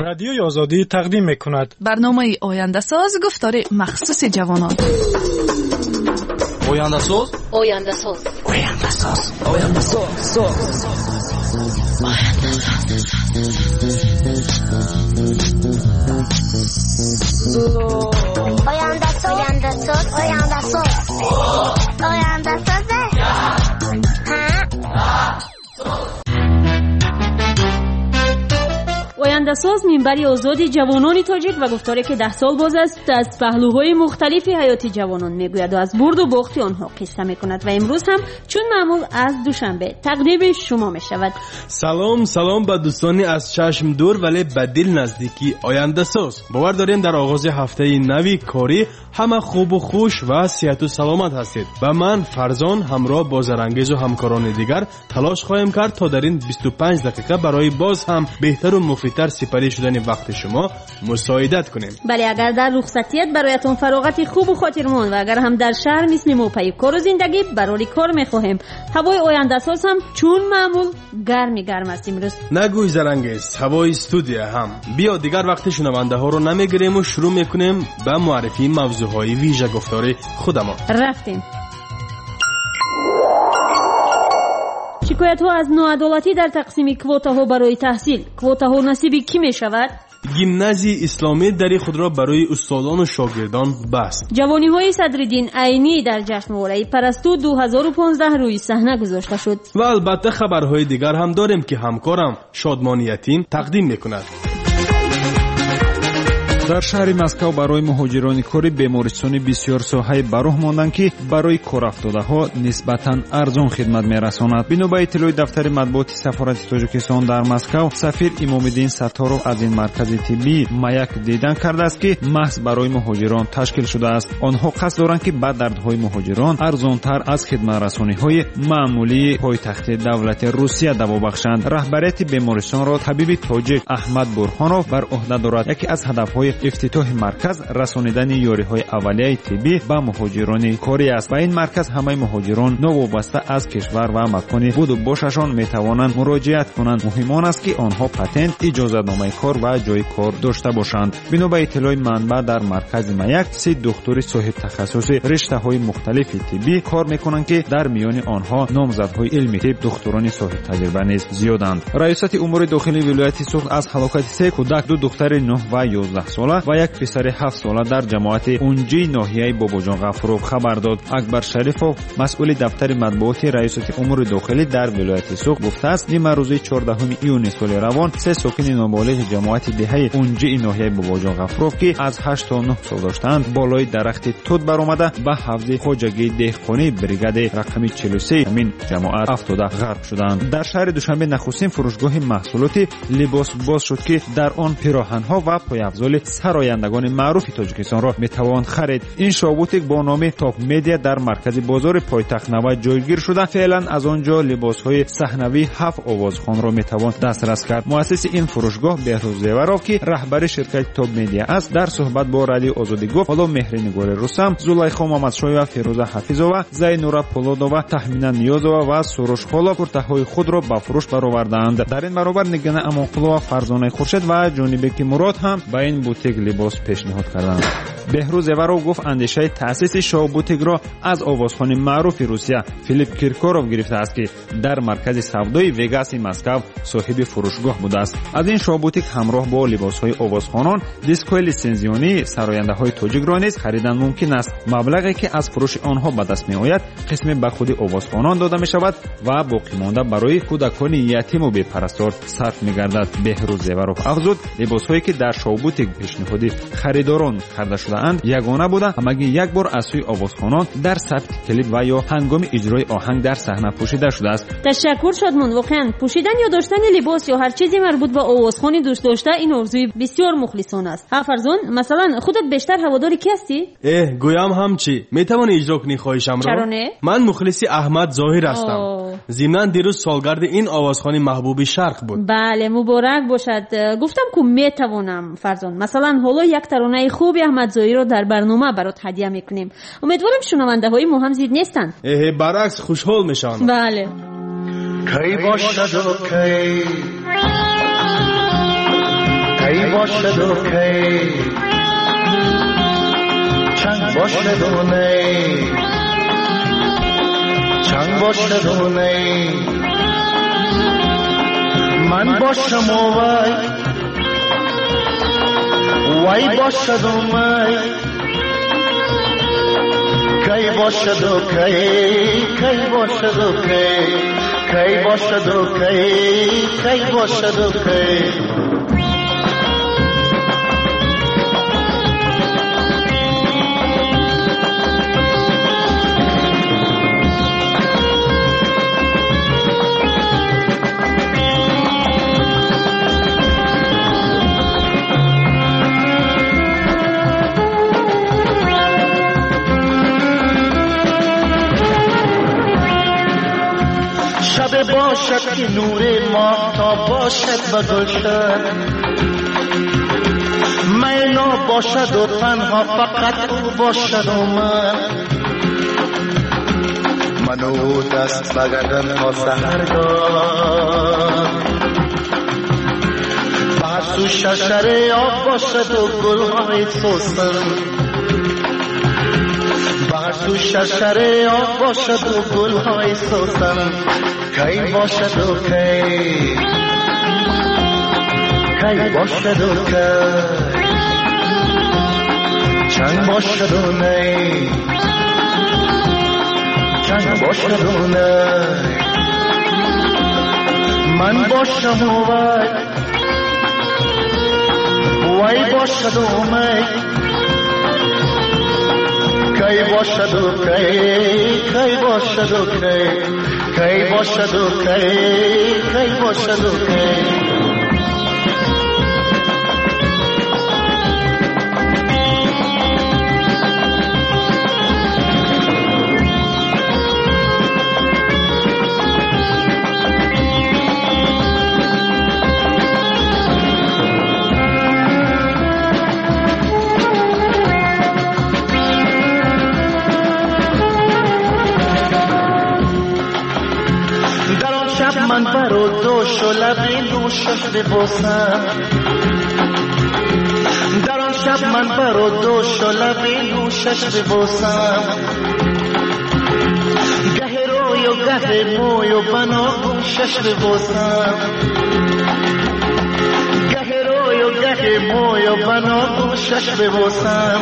رادیوی آزادی تقدیم می‌کند برنامه آینده ساز گفتار مخصوص جوانان. آینده ساز آینده ساز آینده ساز آینده ساز آینده ساز آینده ساز آینده ساز آینده ساز آینده ساز منبری آزادی جوانان تاجیک و گفتاری که 10 سال باز است از پهلوهای مختلف حیاتی جوانان میگوید و از برد و باخت آنها قصه میکند و امروز هم چون معمول از دوشنبه تقدیم شما میشود. سلام به دوستانی از چشم دور ولی به دل نزدیکی آینده ساز. باور داریم در آغاز هفته نوی کاری همه خوب و خوش و صحت و سلامت هستید و من فرزان همراه با زرانگیز و همکاران دیگر تلاش خواهیم کرد تا در این 25 دقیقه برای باز هم بهتر و مفیدتر سپری شدن وقت شما مساعدت کنیم. بله، اگر در رخصتیت برایتون فراغت خوب و خاطرمند و اگر هم در شهر مثل ما پی کار و زندگی برای کار میخواهیم، هوای آینده ساز هم چون معمول گرم است امروز. نگوی زرانگیز، هوای استودیو هم. بیا دیگر وقت شنونده ها رو نمیگیریم و شروع میکنیم به معرفی موضوعهای ویژه گفتاری خودمان. رفتیم. شکایت ها از ناعدالتی در تقسیم کوتا ها برای تحصیل. کوتا ها نصیب کی می شود؟ گیمنازی اسلامی دری خود را برای استادان و شاگردان بست. جوانی های صدرالدین عینی در جشن ولای پرستو 2015 روی صحنه گذاشته شد. و البته خبرهای دیگر هم داریم که همکارم شادمان یتیم تقدیم میکند. در شهر مسکو برای مهاجران کاری بیمارستانی بسیار ساحه باروح ماندند که برای کار افتاده‌ها نسبتاً ارزان خدمت می‌رساند. بنا به اطلاع دفتر مطبوعات سفارت تاجیکستان در مسکو، سفیر امام‌الدین ستارов از این مرکز طبی مایک دیدن کرده است که محض برای مهاجران تشکیل شده است. آنها قصد دارند که به دردهای مهاجران ارزان‌تر از خدمت‌رسانی‌های معمولی پایتخت دولت روسیه دوا بخشند. رهبریت بیمارستان را طبیب تاجیک احمد برهانوف بر عهده دارد. یکی از هدف‌های افتتاح مرکز رسانیدن یاری‌های اولیه طبی به مهاجران کاری است. و این مرکز همه مهاجران نوابسته از کشور و مکان بود و باششان میتوانند مراجعت کنند. مهم آن است که آنها پتنت، اجازه‌نامه کار و جای کار داشته باشند. بنا به اطلاع منبع در مرکز مایک 3 دکتر صاحب تخصص رشته‌های مختلف طبی کار می‌کنند که در میان آنها نامزدهای علمی طب، دکتران صاحب تجربه نیز زیادند. ریاست امور داخلی ولایت سوخت از هلاکت 3 کودک، 2 دختر 9 و 11 ساله و یک پسر 7 ساله در جماعت اونجی ناحیه باباجان غفروف خبر داد. اکبر شریفوف مسئول دفتر مطبوعات ریاست امور داخلی در ولایت سوخت گفته است نیمه روز 14 ایون سال روان 3 ساکن نابالغ جماعت دهه اونجی ناحیه باباجان غفروف که از 8 تا 9 سال داشتند بالای درخت توت برآمده به حوض خواجگی دهقانی بریگاد رقم 43 همین جماعت افتاده غرق شدند. در شهر دوشنبه نخستین فروشگاه محصولات لباس باز شد که در آن پیراهن‌ها و پایافزال سرایندگان معروف تاجیکستان را میتوان خرید. این شابوتیک با نام تاپ مدیا در مرکز بازار پایتخت نو جایگیر شده. فعلا از آنجا لباس‌های صحنوی 7 آوازخوان را میتوان دسترس کرد. مؤسس این فروشگاه بهروز زیوروف که رهبر شرکت تاپ مدیا است در صحبت با رادیو آزادی گفت حالا مهرنگار رستم، زلیخا محمدشاه و فیروزه حفیظова، زینورا پولادова، تحمینا نیازова و سروش خالا کورتاهای خود را به فروش برآوردند. در این برابر نگین امانقلو و فرزانه خورشید و جانبک مراد هم به این بوتیک لباس پیشنهاد کردند. بهروز زیوروف گفت اندیشه تأسیس شابوتیک را از آوازخوان معروف روسیه فیلیپ کیرکوروف گرفته است که در مرکز سودای وگاس مسکو صاحب فروشگاه بوده است. از این شابوتیک همراه با لباس‌های آوازخوانان، دیسک‌های لیسانسیونی سراینده‌های تاجیک را نیز خریدن ممکن است. مبلغی که از فروش آنها به دست می‌آید قسمی به خود آوازخوانان داده می‌شود و باقی مانده برای کودکان یتیم و بی‌پرستار صرف می‌گردد. بهروز زیوروف افزود لباس‌هایی که در شابوتیک پیشنهادی خریداران کرده شده‌اند یگانه بوده، همگی یک بار از سوی آوازخوانان در ثبت کلیپ و یا هنگام اجرای آهنگ در صحنه پوشیده شده است. تشکر شادمان. واقعا پوشیدن یا داشتن لباس یا هر چیزی مربوط به آوازخوانی دوست داشته این آرزوی بسیار مخلصانه است. فرزان مثلا خودت بیشتر هواداری کی هستی؟ گویم هم چی میتوانی اجرا کنی خواهشم را؟ چرا نه؟ من مخلص احمد ظاهر هستم. ضمن دیروز سالگرد این آوازخوانی محبوب شرق بود. بله مبارک باشد. گفتم که میتوانم فرزان مثلا حالا یک ترانه خوب احمد ظاهر رو در برنامه برات هدیه میکنیم. امیدوارم شنونده های ما هم زید نیستن. برعکس خوشحال میشن. بله. کی باشد و کی باشد و کی چنگ باشد و نی چنگ باشد و نی من باشم و وی باشد و می کی باشد و کی باشد و کی باشد و کی باشد و کی شب باشد که نور ماهتاب باشد و گلشن مینا باشد و تنها فقط او باشد و من او دست بگردم تا سحرگاه بحث و ششره آب باشد و گلهای سوسن بحث و ششره آب باشد و گلهای سوسن کی باشد و کی باشد و کی چنگ باشد و نی چنگ باشد و نی من باشم و وی باشد و می کی باشد و کی باشد و کی باشد و کی باشد و کی من برو دوش و لبی نوشش ببوسم در آن شب من برو دوش و لبی نوشش ببوسم گه روی و گه موی و بناگوشش ببوسم گه روی و گه موی و بناگوشش ببوسم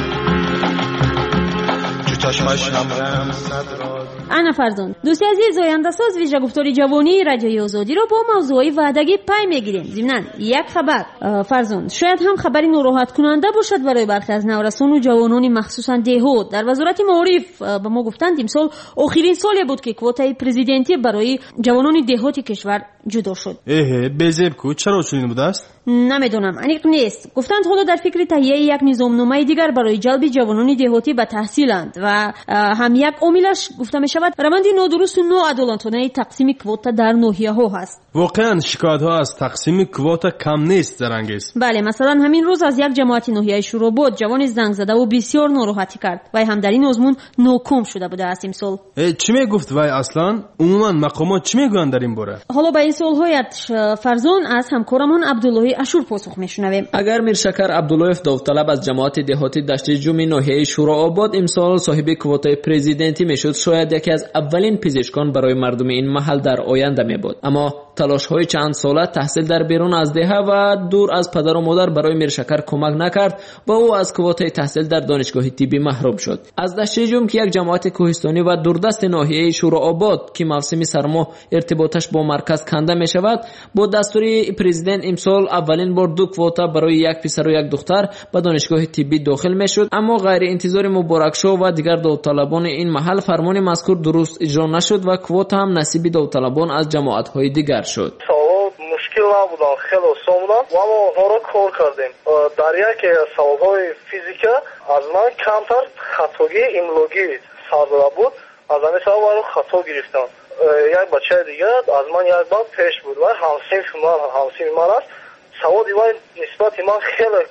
چو چشمش هم رمزد را انا فرزان دوستی عزیز آینده ساز ویژه گفتاری جوانی رادیوی آزادی را با موضوعی وعدگی پی میگیریم. ضمناً یک خبر فرزان شاید هم خبری ناراحت کننده باشد برای برخی از نورسان و جوانان مخصوصا دهات. در وزارت معارف به ما گفتند امسال آخرین سالی بود که کوتای پرزیدنتی برای جوانان دهاتی کشور جدا شد. بزب کو چرا چنین بوده است؟ نمیدونم انیق نیست. گفتند حالا در فکر تهیه یک نظامنامه دیگر برای جلب جوانان دهاتی به تحصیلند و هم یک عاملش گفته می شود روند نادرست و ناعادلانه تقسیم کوتا در ناحیه ها هست. واقعا شکایت ها از تقسیم کوتا کم نیست زرنگیز. بله مثلا همین روز از یک جماعت ناحیه شوراباد جوان زنگ زده و بسیار ناراحتی کرد و هم در این آزمون ناکام شده بوده است امسال. چی میگفت وای اصلا عموما مقامات چی میگویند در این باره؟ حالا به این سوالهایت فرزان از همکارمان عبدالله اشور پاسخ میشنویم. اگر میرشکر عبدالله داوطلب از جماعت دهاتی دشت جوم ناحیه شوراباد امسال صاحب کوتای پرزیدنتی میشد شاید یکی از اولین پزشکان برای مردم این محل در آینده میبود. اما تلاش‌های چند ساله تحصیل در بیرون از دهه و دور از پدر و مادر برای میرشکر کمک نکرد و او از کوتای تحصیل در دانشگاه طبی محروم شد. از دشت جوم که یک جماعت کوهستانی و دوردست ناحیه شوراباد که موسم سرما ارتباطش با مرکز کنده می شود با دستور پرزیدنت امسال اولین بار دو کوتا برای یک پسر و یک دختر به دانشگاه طبی داخل می شد. اما غیر انتظار مبارک شو و دیگر داوطلبان این محل فرمان مذکور درست اجرا نشد و کوتا هم نصیب داوطلبان از جماعت‌های دیگر شد. مشکل نبودن خیلی آسان بودن و ما اونها را کار کردیم. در یک سوالهای فیزیکا از من کمتر خطاگی ایملوگی سر داده بود. از همین سوال رو خطا گرفتم. یک بچه دیگه از من یک بار پیش بود و همسین من است. سوال دیوار نسبت من خیلی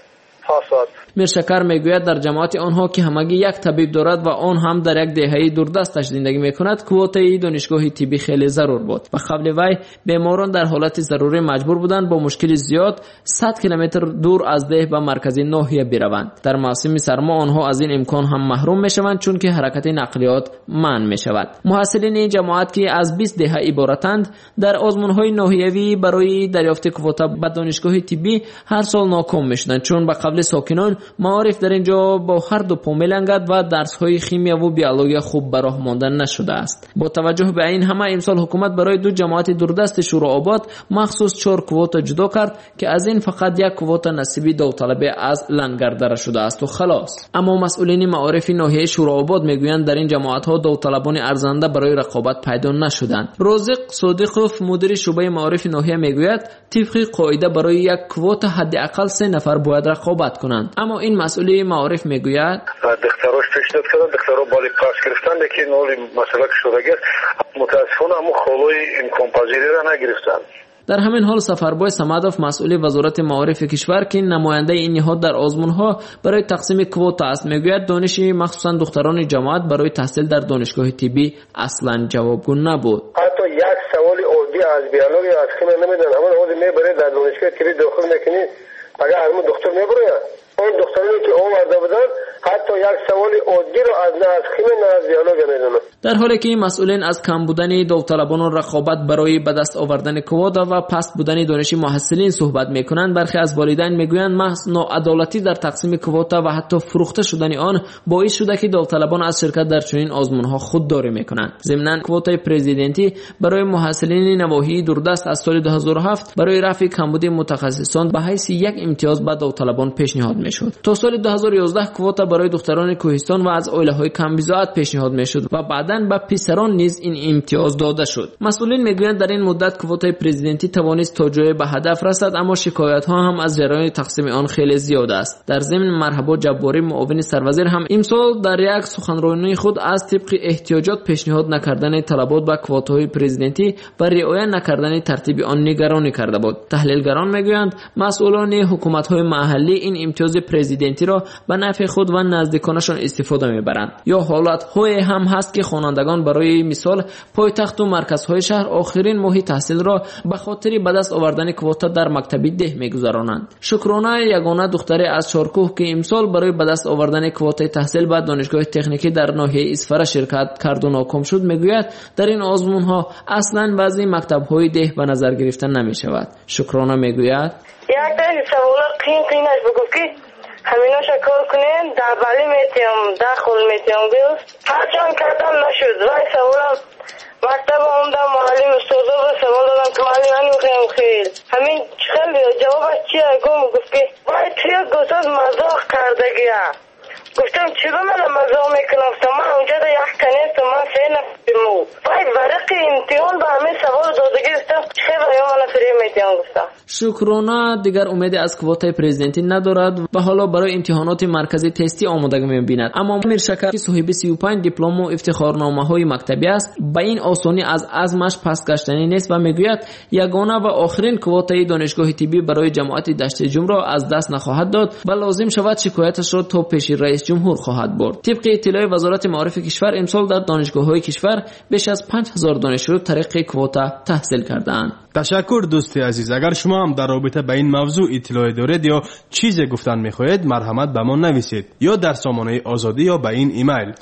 ҳастад. миршакар мегӯяд дар ҷамоати онҳо ки ҳамагӣ як табиб дорад ва он ҳам дар як деҳаи дурдасташ зиндагӣ мекунад, квотаи донишгоҳи тиббӣ хеле зарур буд. ба қавли вай беморон дар ҳолати зарурӣ маҷбур буданд бо мушкили зиёд 100 километр дур аз деҳ ба маркази ноҳия бираванд. дар мавсими сармо онҳо аз ин имкон ҳам маҳрум мешаванд, чунки ҳаракати нақлиёт манъ мешавад. муҳассилини ҷамоат ки аз 20 деҳа иборатанд, дар озмунҳои ноҳиявӣ барои дарёфти квота ба донишгоҳи тиббӣ ҳар сол ноком мешуданд, чун ба қавли сокинон маориф дар ин ҷо бо ҳар ду по мелангад ва дарсҳои химияву биология хуб ба роҳ монда нашудааст. бо таваҷҷӯҳ ба ин ҳама имсол ҳукумат барои ду ҷамоати дурдасти Шурообод махсус 4 квота ҷудо кард, ки аз ин фақат як квота насиби довталабе аз лангардара шудаасту халос. аммо масъулини маорифи ноҳияи Шурообод мегӯянд дар ин ҷамоатҳо довталабони арзанда барои рақобат пайдо нашуданд. розиқ содиқов мудири шӯъбаи маорифи ноҳия мегӯяд, тибқи қоида барои як квота ҳадди ақал 3 нафар бояд рақобат кунанд. аммо ин масъули маориф мегӯяд, духтарош пешниҳод кардан, духтаро боли пас гирифтан, лекин оли масъала ки шудагист, мутаассифона аммо холои имконпазириро нагирифтанд. дар ҳамин ҳол Сафарбой Самадов, масъули вазорати маорифи кишвар, ки намояндаи ин ниҳод дар озмунҳо барои тақсими квота аст, мегӯяд дониши махсусан духтарони ҷамоат барои таҳсил дар донишгоҳи тиббӣ аслан ҷавобгӯ набуд. ҳатто як саволи оддӣ аз биология аз химия намедан. ҳамон ҳози мебаред дар донишгоҳи тиббӣ дохил мекунӣ, фақат аз мо духтур мебурояд. он духтароне ки оварда буданд, ҳатто як саволи оддиро аз на аз химия на аз биология медонанд. дар ҳоле ки масъулин аз кам будани довталабону рақобат барои ба даст овардани квота ва паст будани дониши муҳассилин суҳбат мекунанд, бархе аз волидайн мегӯянд маҳз ноадолатӣ дар тақсими квота ва ҳатто фурӯхта шудани он боис шуда ки довталабон аз ширкат дар чунин озмунҳо худдорӣ мекунанд. зимнан квотаи президентӣ барои муҳассилини навоҳии дурдаст аз соли 2007 барои рафъи камбуди мутахассисон ба ҳайси як имтиёз ба довталабон пешниҳод мешуд. то соли 2011 квота барои духтарони кӯҳистон ва аз оилаҳои камбизоат пешниҳод мешуд ва баъдан ба писарон низ ин имтиёз дода шуд. масъулин мегӯянд дар ин муддат квотаи президентӣ тавонист то ҷое ба ҳадаф расад, аммо шикоятҳо ҳам аз ҷараёни тақсими он хеле зиёд аст. дар зимин Марҳабо Ҷабборӣ, муовини сарвазир, ҳам имсол дар як суханронии худ аз тибқи эҳтиёҷот пешниҳод накардани талабот ба квотаҳои президентӣ ва риоя накардани тартиби он нигаронӣ карда буд. таҳлилгарон мегӯянд масъулони ҳукуматҳои маҳаллӣ ин имтиёзи президентиро ба нафъи худ ва наздиконашон истифода мебаранд. ё ҳолатҳое ҳам ҳаст ки хонандагон барои мисол пойтахту марказҳои шаҳр охирин моҳи таҳсилро ба хотири ба даст овардани квота дар мактаби деҳ мегузаронанд. Шукрона, ягона духтаре аз Чоркӯҳ, ки имсол барои ба даст овардани квотаи таҳсил ба донишгоҳи техникӣ дар ноҳияи Исфара ширкат карду ноком шуд, мегӯяд дар ин озмунҳо аслан баъзи мактабҳои деҳ ба назар гирифта намешавад. Шукрона мегӯяд, як савола қиин бугуфт ки ҳаминоша кор кунем, дабали метиём, дахол метиём гӯст. ҳарчанд кардам нашуд. вай саволам мактаба омдам, муаллим устозоро савол дадам ки муаллим анухем хел. ҳамин хел ҷавобаш чия гум гуфт ки вай чия гӯсад мазоқ кардагия. گفتم چرا من مزاح میکنم؟ من اونجا دا یک کنیست و من 3 نفرمو. وای ورق امتحان با همه سوال داده گرفتم چه یا من فری میتونم گفتم. شکرانه دیگر امیدی از کوتای پرزیدنتی ندارد و حالا برای امتحانات مرکزی تستی آمادگی میبیند. اما میرشکر که صاحب 35 دیپلم و افتخارنامه های مکتبی است، به این آسانی از عزمش پس گشتنی نیست و میگوید یگانه و آخرین کوتای دانشگاه طبی برای جماعت دشت جم را از دست نخواهد داد و لازم شود شکایتش را تا پیش رئیس جمهور خواهد برد. طبق اطلاع وزارت معارف کشور، امسال در دانشگاه‌های کشور بیش از 5000 دانشجو طریق کوتا تحصیل کرده‌اند. تشکر دوستی عزیز. اگر شما هم در رابطه با این موضوع اطلاعی دارید یا چیزی گفتن می‌خواهید، مرحمت به ما نویسید یا در سامانه آزادی یا به این ایمیل.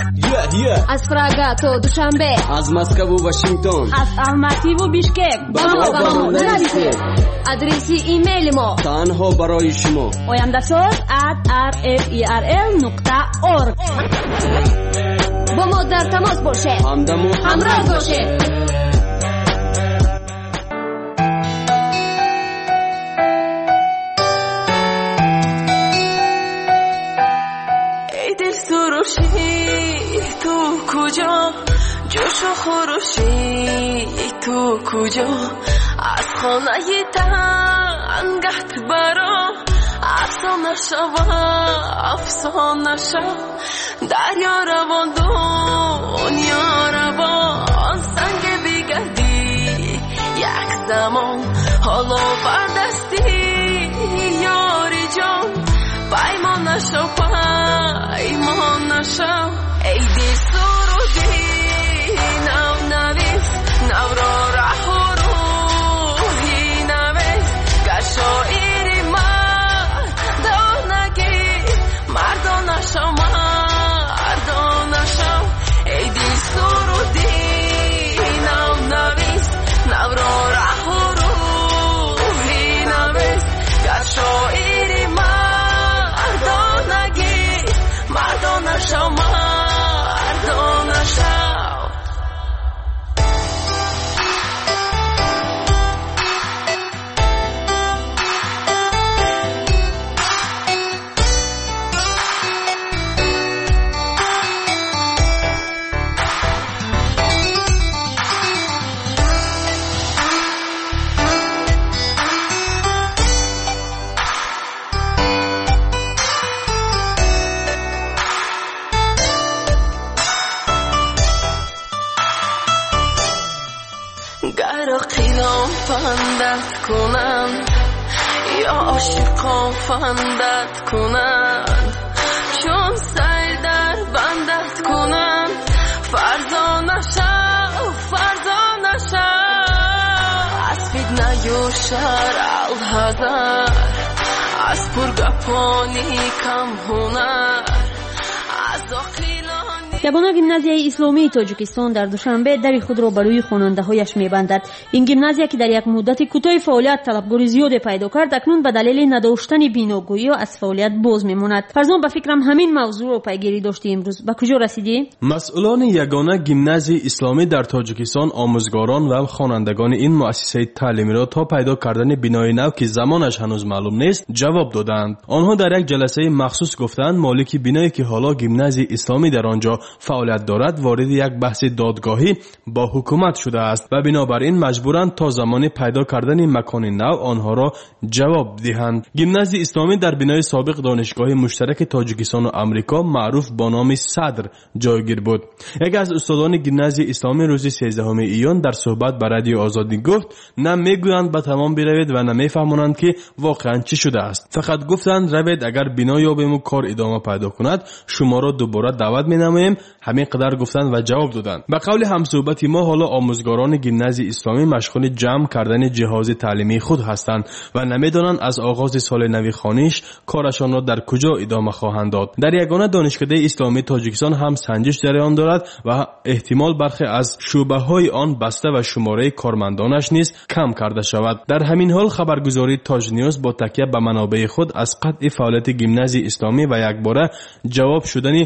از پراگا تا دوشنبه، از مسکو و واشنگتن، از الماتی و بیشکک با ما نویسید. آدرس ایمیل ما تنها برای شما oyandashoz@rferl.org. با ما در تماس باشید، همراه باشید. ای دل سروشی تو کجا، جوش و خروشی تو کجا، از خانه تنگت برا افسانه شوا افسانه شوا، دریا روان دنیا روان سنگ بگردی یک زمان، حالا بردستی یاری جان بندت کنند یا عاشقان فندت کنند چون سعی در بندت کنند فردا نشه از فتنه و شر الحذر از پرگپانی کم هنر از جوانان گیمنازیای اسلامی تاجیکستان در دوشنبه در خود را برای خواننده‌هایش می‌بندد. این گیمنازیا که در یک مدت کوتاه فعالیت طلبگاری زیاد پیدا کرد، اکنون به دلیل نداشتن بیناگویی از فعالیت باز می‌ماند. فرضاً به فکرم همین موضوع را پیگیری داشتی. امروز به کجا رسیدی؟ مسئولان یگانه گیمنازی اسلامی در تاجیکستان آموزگاران و خوانندگان این مؤسسه تعلیمی را تا پیدا کردن بینای نو که زمانش هنوز معلوم نیست جواب دادند. آنها در یک جلسه مخصوص گفتند مالک بینایی که حالا گیمنازی اسلامی در آنجا فعالیت دارد وارد یک بحث دادگاهی با حکومت شده است و بنابراین مجبورند تا زمان پیدا کردن مکان نو آنها را جواب دهند. گیمنازی اسلامی در بنای سابق دانشگاه مشترک تاجیکستان و آمریکا معروف با نام صدر جایگیر بود. یک از استادان گیمنازی اسلامی روز 13 ایون در صحبت با رادیو آزادی گفت نه میگویند به تمام بروید و نه میفهمانند که واقعا چی شده است. فقط گفتند روید اگر بنا یابیم و کار ادامه پیدا کند شما را دوباره دعوت مینماییم. همین قدر گفتند و جواب دادند. به قول همصحبت ما حالا آموزگاران گیمنازی اسلامی مشغول جمع کردن جهاز تعلیمی خود هستند و نمیدانند از آغاز سال نوی خوانش کارشان را در کجا ادامه خواهند داد. در یگانه دانشکده اسلامی تاجیکستان هم سنجش جریان دارد و احتمال برخی از شعبه‌های آن بسته و شماره کارمندانش نیز کم کرده شود. در همین حال خبرگزاری تاج نیوز با تکیه به منابع خود از قطع فعالیت گیمنازی اسلامی و یکباره جواب شدن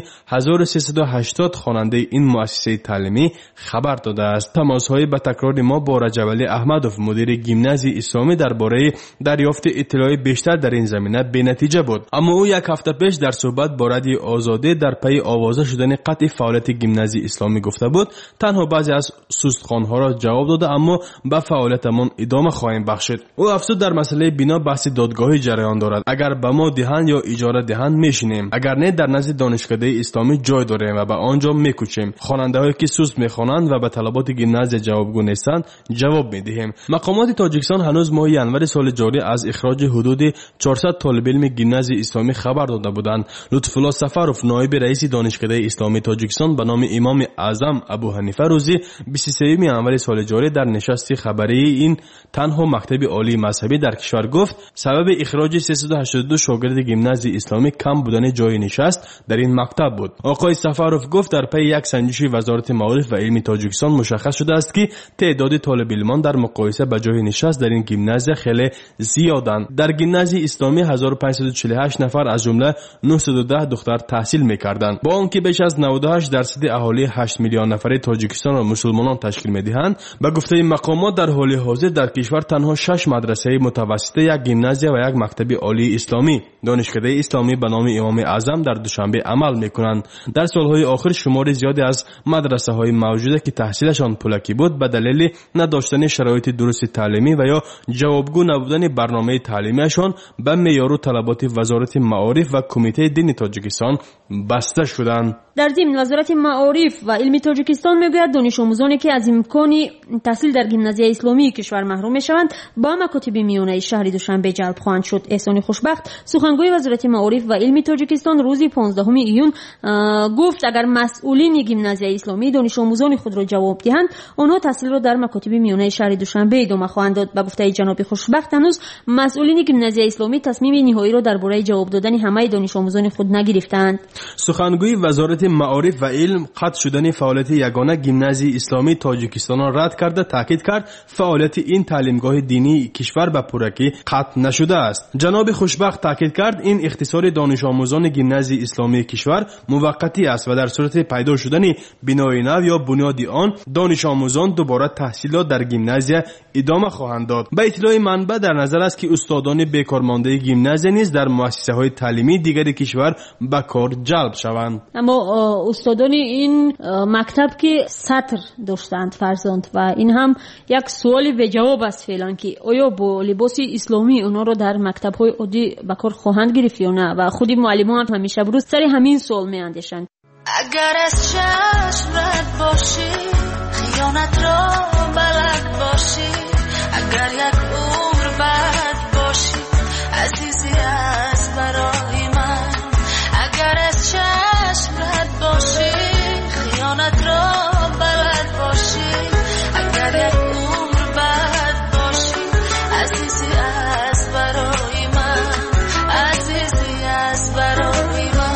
1380 خواننده این مؤسسه تعلیمی خبر داده است. تماس‌های به تکرار ما با رجب علی احمدوف مدیر گیمنازی اسلامی درباره دریافت اطلاع بیشتر در این زمینه بی‌نتیجه بود. اما او یک هفته پیش در صحبت با رادیو آزادی در پی آوازه شدن قطع فعالیت گیمنازی اسلامی گفته بود تنها بعضی از سوستخوان‌ها را جواب داده اما به فعالیتمان ادامه خواهیم بخشید. او افزود در مسئله بنا بحث دادگاهی جریان دارد. اگر به ما دهند یا اجاره دهند میشینیم، اگر نه در نزد دانشکده اسلامی جای داریم و به آنجا میکوچیم. خواننده‌هایی که سوست میخوانند و به طلبات گیمنازی جوابگو نیستند جواب میدهیم. مقامات تاجیکستان هنوز ماه ینور سال جاری از اخراج حدود 400 طالب علم گیمنازی اسلامی خبر داده بودند. لطفالله سفروف نایب رئیس دانشکده اسلامی تاجیکستان به نام امام اعظم ابو حنیفه روزی 23 ینور سال جاری در نشست خبری این تنها مکتب عالی مذهبی در کشور گفت سبب اخراج 382 شاگرد گیمنازی اسلامی کم بودن جای نشست در این مکتب بود. آقای سفروف گفت در پی یک سنجش وزارت معارف و علم تاجیکستان مشخص شده است که تعداد طالب علمان در مقایسه با جای نشست در این گیمنازی خیلی زیادند. در گیمنازی اسلامی 1548 نفر از جمله 910 دختر تحصیل می‌کردند. با آنکه بیش از 98% اهالی 8 میلیون نفره تاجیکستان را مسلمانان تشکیل می‌دهند، به گفته مقامات در حال حاضر در کشور تنها 6 مدرسه متوسطه، یک گیمنازی و یک مکتب عالی اسلامی دانشکده اسلامی به نام امام اعظم در دوشنبه عمل می‌کنند. در سال‌های آخر شمار زیادی از مدرسه‌های موجوده که تحصیلشان پولکی بود به دلیل نداشتن شرایط درست تعلیمی و یا جوابگو نبودن برنامه تعلیمیشان به معیار و طلبات وزارت معارف و کمیته دین تاجیکستان بسته شدند. در ضمن وزارت معارف و علم تاجیکستان میگوید دانش آموزانی که از امکان تحصیل در گیمنازی اسلامی کشور محروم میشوند با مکاتب میانه شهر دوشنبه جلب خواهند شد. احسان خوشبخت سخنگوی وزارت معارف و علم تاجیکستان روز 15 ایون گفت اگر مسئولین گیمنازی اسلامی دانش آموزان خود را جواب دهند آنها تحصیل را در مکاتب میانه شهر دوشنبه ادامه خواهند داد. به گفته جناب خوشبخت هنوز مسئولین گیمنازی اسلامی تصمیم نهایی را درباره جواب دادن همه دانش آموزان خود نگرفتند. سخنگوی وزارت معارف و علم قطع شدن فعالیت یگانه گیمنازی اسلامی تاجیکستان را رد کرده تاکید کرد فعالیت این تعلیمگاه دینی کشور به پورکی قطع نشده است. جناب خوشبخت تاکید کرد این اختصار دانش آموزان گیمنازی اسلامی کشور موقتی است و در صورت پیدا شدن بنای نو یا بنیاد آن دانش آموزان دوباره تحصیلات در گیمنازی ادامه خواهند داد. به اطلاع منبع در نظر است که استادان بیکارمانده گیمنازی نیز در مؤسسه‌های تعلیمی دیگر کشور به کار جلب شوند. اما استادان این مکتب که سطر داشتند فرزند و این هم یک سوالی به جواب است فعلا که آیا با لباس اسلامی اونا رو در مکتب‌های عادی به کار خواهند گرفت یا نه و خودی معلمان همیشه بروز سر همین سوال میاندیشند. اگر از چشم رد باشی خیانت را بلد باشی اگر یک عمر بعد باشی عزیزی از برای من اگر از چشم رد باشی خیانت را بلد باشی اگر یک عمر بعد باشی عزیزی از برای من عزیزی از برای من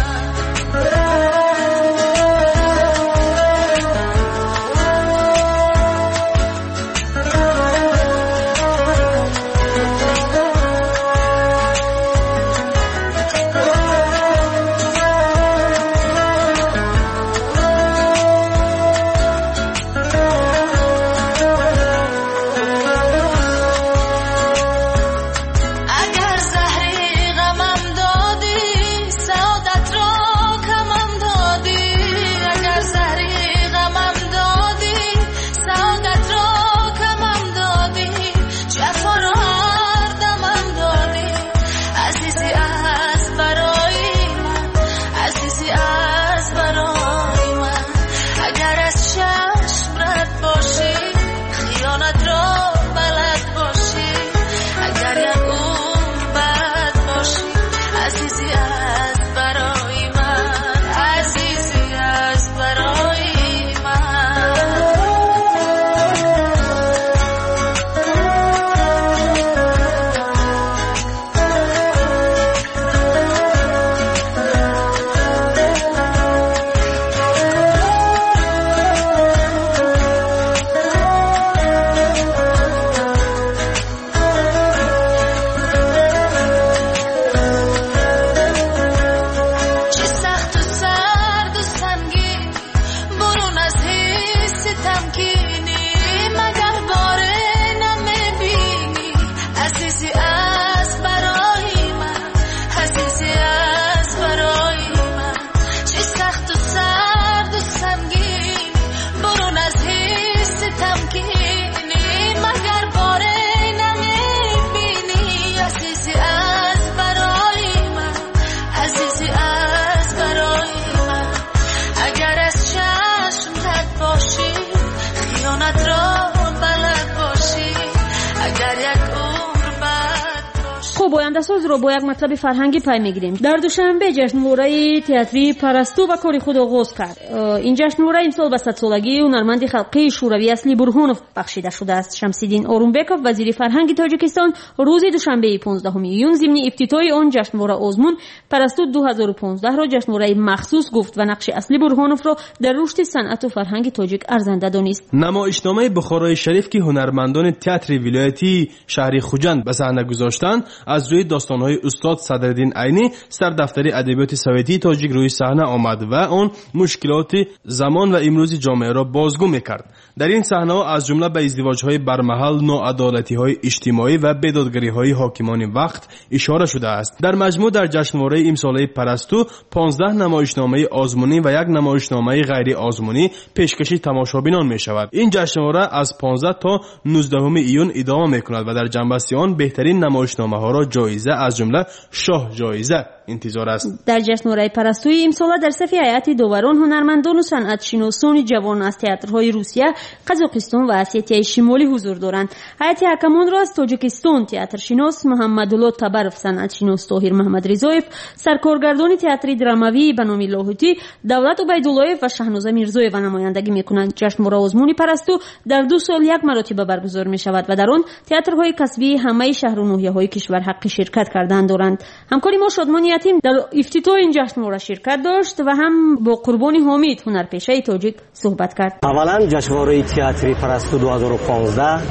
بانده‌ساز رو با یک مطلب فرهنگی پی میگیریم. در دوشنبه جشنواره تئاتری پرستو و کاری خود آغاز کرد. این جشنواره امسال به 100 سالگی هنرمند خلقی شوروی اصلی برهانوف بخشیده شده است. شمسیدین اورونبکوف وزیر فرهنگ تاجیکستان روز دوشنبه 15 ایون ضمن افتتاح آن جشنواره آزمون پرستو 2015 را جشنواره مخصوص گفت و نقش اصلی برهانوف را در رشد صنعت و فرهنگ تاجیک ارزنده دانست. نمایشنامه بخارای شریف که هنرمندان تئاتر ولایتی شهر خوجند به صحنه گذاشتند از روی داستان‌های استاد صدرالدین عینی سردفتر ادبیات سوویتی تاجیک روی صحنه آمد و آن مشکلات زمان و امروزی جامعه را بازگو می‌کرد. در این صحنه‌ها از جمله به ازدواج‌های برمحل، ناعدالتی‌های اجتماعی و بیدادگری‌های حاکمان وقت اشاره شده است. در مجموع در جشنواره امساله پرستو 15 نمایشنامه آزمونی و یک نمایشنامه غیر آزمونی پیشکشی تماشابینان می‌شود. این جشنواره از 15 تا 19 ایون ادامه می‌کند و در جنبه آن بهترین نمایشنامه‌ها را جایزه از جمله شاه جایزه انتظار است. در جشنواره پرستوی امسال در صف هیئت داوران هنرمندان و صنعت‌شناسان جوان از تئاترهای روسیه، قزاقستان و اسیای شمالی حضور دارند. هیئت حکمان را از تاجیکستان تئاترشناس محمدالله تبرف، صنعت‌شناس طاهر محمد رضایف، سرکارگردان تئاتر دراموی بنامی لاهوتی، دولت عبیداللهیف و شهنازه میرزایeva نمایندگی می‌کنند. جشنواره آزمون پرستو در 2 سال یک مرتبه برگزار می‌شود و در آن تئاترهای کسبی همه شهر و ناحیه‌های کشور حق شرکت کردن دارند. همکاری ما شادمان یتیم در افتتاح این جشنواره شرکت داشت و هم با قربانی حامد هنرپیشه تاجیک صحبت کرد. اولا جشنواره تئاتری پرستو 2015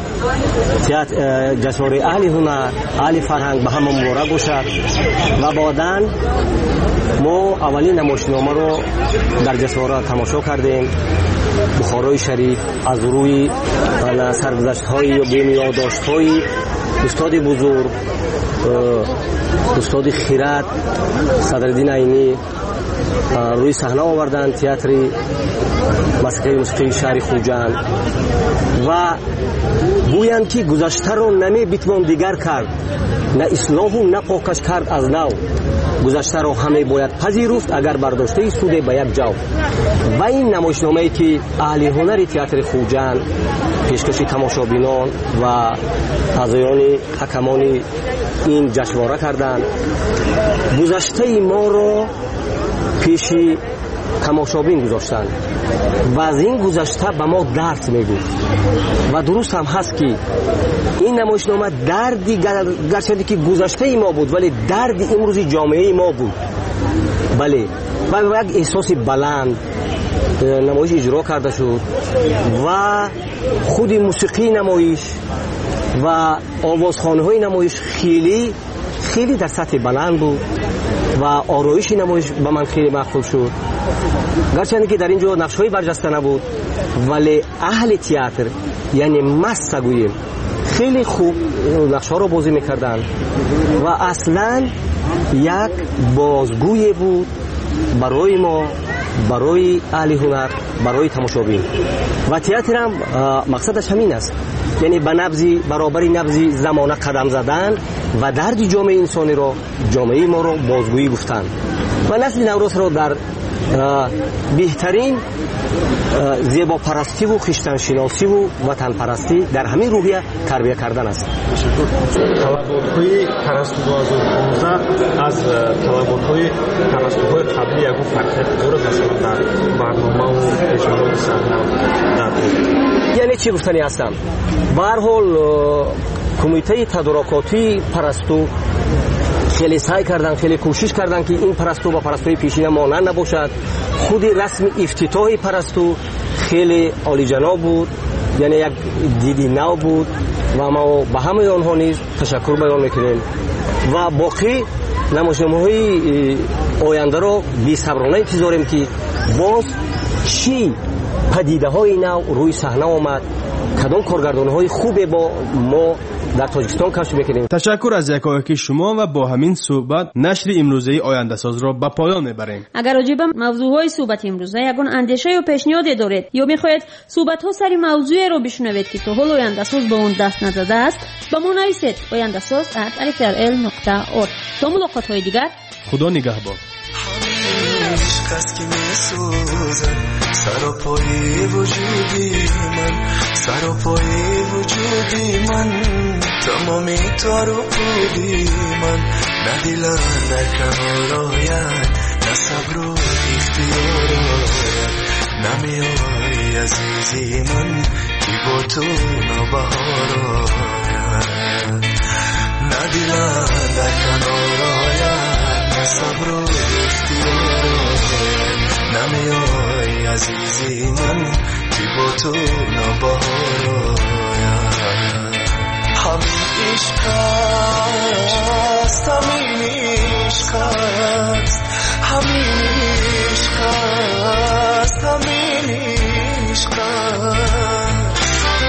جشنواره اهل هنر، اهل فرهنگ به همه مبارک باشد و بعداً ما اولین نمایشنامه رو در جشنواره تماشا کردیم. بخارای شریف از روی سرگذشت‌های یا یادداشت‌های استاد بزرگ استاد خیرات صدرالدین عینی روی صحنه آوردن تئاتر موسیقی شهر خوجند و گویند که گذشته را نمی‌توان دیگر کرد، نه اصلاح و نه پاکش کرد از نو. گذشته را همه باید پذیرفت اگر برداشته سود به یک جا. و این نمایشنامه‌ای که اهل هنر تئاتر خوجند پیشکش تماشابینان و اعضایان حکمان این جشنواره کردند، گذشته ما را پیش تماشابین گذاشتند و از این گذشته به ما درس میگفت و درست هم هست که این نمایشنامه دردی گرچه که گذشته ما بود ولی درد امروزی جامعه ما بود. بله و یک احساس بلند نمایش اجرا کرده شد و خود موسیقی نمایش و آوازخوانی های نمایش خیلی خیلی در سطح بلند بود و آرایش نمایش به من خیلی مقبول شد. گرچه که در اینجا نقش‌های برجسته نبود ولی اهل تئاتر یعنی مست گوییم خیلی خوب نقش‌ها رو بازی می‌کردند و اصلاً یک بازگوی بود برای ما، برای اهل هنر، برای تماشابین. و تئاتر هم مقصدش همین است، یعنی به نبضی برابری نبضی زمانه قدم زدن و درد جامعه انسانی را، جامعه ما را بازگویی گفتن و نسل نوروز را در بهترین زیبا پرستی و خویشتن شناسی و وطن پرستی در همین روحیه تربیت کردن است. طلبات‌های پرستو 2015 از طلبات‌های پرستوهای قبلی یک فرق داره مثلا در برنامه و پیشنهاد صحنه. یعنی چی گفتنی هستم؟ به هر حال کمیته تدارکاتی پرستو خیلی سعی کردن، خیلی کوشش کردن که این پرستو با پرستوی پیشینه مانند نباشد. خود رسم افتتاح پرستو خیلی عالی‌جناب بود، یعنی یک دیدی نو بود و ما به همه آنها نیز تشکر بیان میکنیم و باقی نمایشنامه‌های آینده را بی‌صبرانه انتظاریم که باز چی پدیده‌های نو روی صحنه آمد، کدام کارگردان‌های خوبه با ما در تاجیکستان کشف میکنیم. تشکر از یکایک شما و با همین صحبت نشر امروزه آینده ساز را به پایان میبریم. اگر راجع به موضوعهای صحبت امروزه یگان اندیشه یا پیشنهادی دارید یا میخواهید صحبت‌ها سری موضوعی رو بشنوید که تا حالا آینده ساز به اون دست نداده است، با ما نویسید oyandasoz@alifrl.org. تا ملاقات‌های دیگر خدا نگهبان. سر و پای وجودی من تمامی تارو پودی من ندیلم در کنار آید نه صبر و اختیار آید نمیای عزیزی من که با تو نوبهار آید ندیلم در کنار آید نه صبر و اختیار آید نمیای عزیزی من که با تو نوبهار آید همین عشق است همین عشق است همین عشق است همین عشق است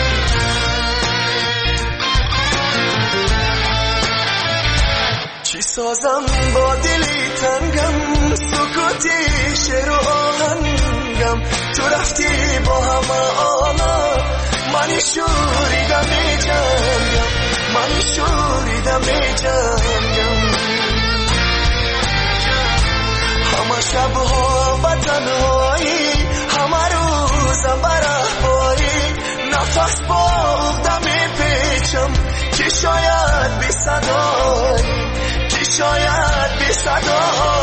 چی سازم با دلی تنگم سکوتی شعر و آهنگم تو رفتی با همه آنم منی شوریدم می جنگم منی شوریدم می جنگم همه شبها و تنهایی همه روزم برهباری نفس باغدم می پیچم که شاید بی صدایی که شاید بی صدایی